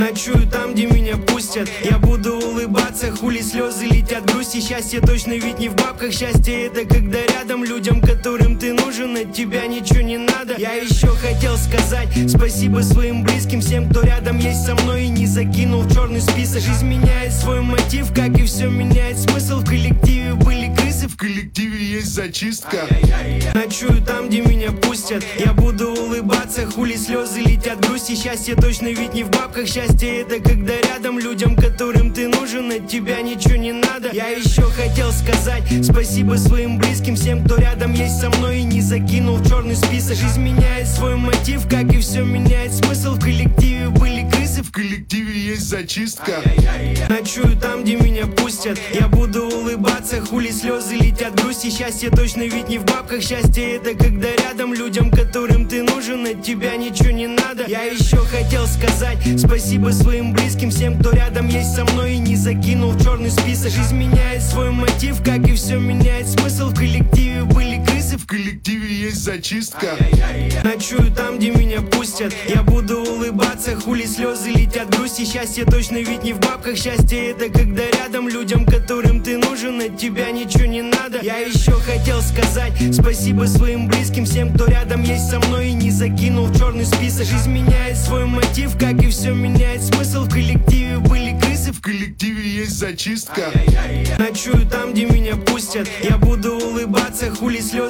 Ночую там, где меня пустят. Я буду улыбаться, хули слезы летят. Грусть и счастье точно ведь не в бабках. Счастье это когда рядом людям, которым ты нужен, от тебя ничего не надо. Я еще хотел сказать спасибо своим близким, всем, кто рядом есть со мной и не закинул в черный список. Жизнь меняет свой мотив, как и все меняет смысл. В коллективе были крысы, в коллективе есть зачистка. Ночую там, где меня пустят. Я буду улыбаться, хули слезы летят. Грусть и счастье точно ведь не в бабках. Счастье это когда рядом людям, которым ты нужен, от тебя ничего не надо. Я еще хотел сказать спасибо своим близким, всем, кто рядом есть со мной и не закинул в черный список. Жизнь меняет свой мотив, как и все меняет смысл. В коллективе были крысы, в коллективе есть зачистка. Ночую там, где меня пустят. Я буду улыбаться, хули слезы летят. Грусть и счастье точно ведь не в бабках. Счастье это когда рядом людям, которым ты нужен, от тебя ничего не надо. Я еще хотел сказать спасибо своим близким, всем, кто рядом есть со мной и не закинул в черный список. Жизнь меняет свой мотив, как и все меняет смысл. В коллективе были крысы, в коллективе есть зачистка. Ночую там, где меня пустят. Я буду улыбаться, хули слезы летят. Грусть и счастье точно ведь не в бабках. Счастье это когда рядом людям, которым ты нужен, от тебя ничего не надо. Я еще хотел сказать спасибо своим близким, всем, кто рядом есть со мной и не закинул в черный список. Жизнь меняет свой мотив, как и все меняет смысл. В коллективе были крысы, в коллективе есть зачистка. Ночую там, где меня пустят. Я буду улыбаться, хули слезы